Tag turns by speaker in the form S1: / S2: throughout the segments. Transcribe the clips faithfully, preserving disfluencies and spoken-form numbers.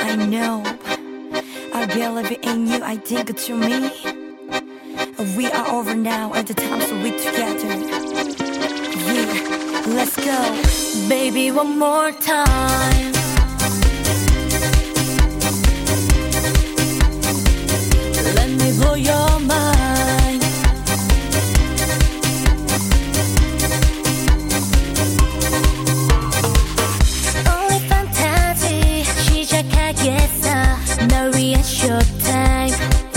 S1: I know. I believe in you, I think to me. We are over now at the time, so we together. Yeah, let's go. Baby, one more time. Let me blow your mind. Only fantasy 시작하겠어. 널 위한 showtime.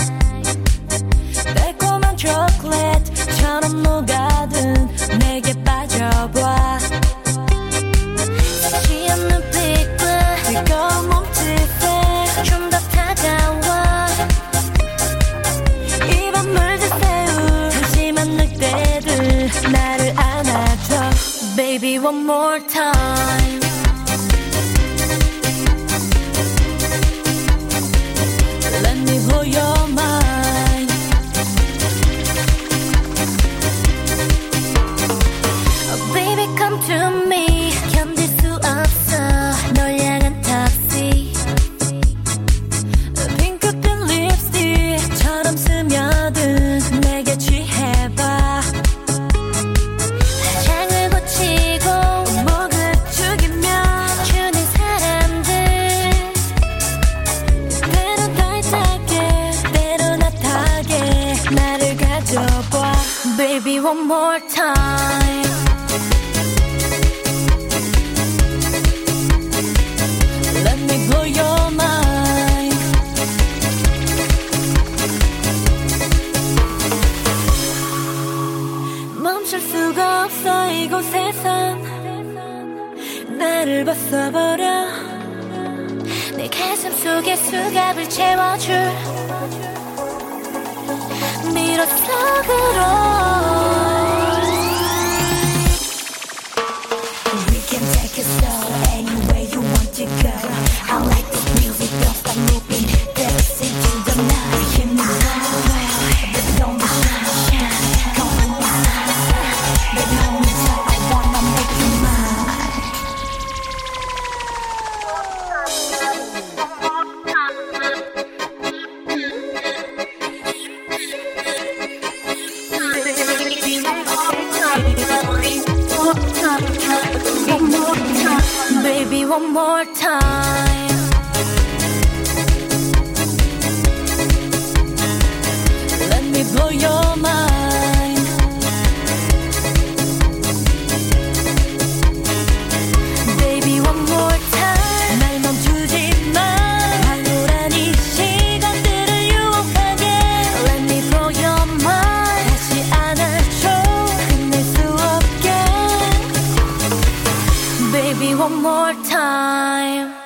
S1: 달콤한 초콜릿처럼 녹아든 내게 빠져봐. 취한 눈빛과 뜨거운 몸짓에 좀 더 다가와. 입안 물든 새우 한심한 늑대들 나를 안아줘. Baby, one more time. Let me blow your mind. Oh, baby, come to me. 견딜 수 없어 널 향한 턱시. 핑크빛 립스틱처럼 스며든 내게 취해봐. 장을 고치고 목을 죽이며 주는 사람들. 때론 타이트하게 때론 핫하게 나를 가져봐. Baby, one more time. Let me blow your mind. 멈출 수가 없어 이곳에선. 나를 벗어버려. 내 가슴 속에 수갑을 채워줄 미러 속으로. We can take it slow anywhere you want to go. I like this music, don't stop moving. Dance into the night. Hear me well, but don't be shy. Come on, but no need I wanna make you mine. Baby, one more time. Let me blow your mind. Baby, one more time. 날 멈추지 마. 황홀한 이 시간들을 유혹하게. Let me blow your mind. 다시 안아줘. 끝낼 수 없게. Baby, one more time.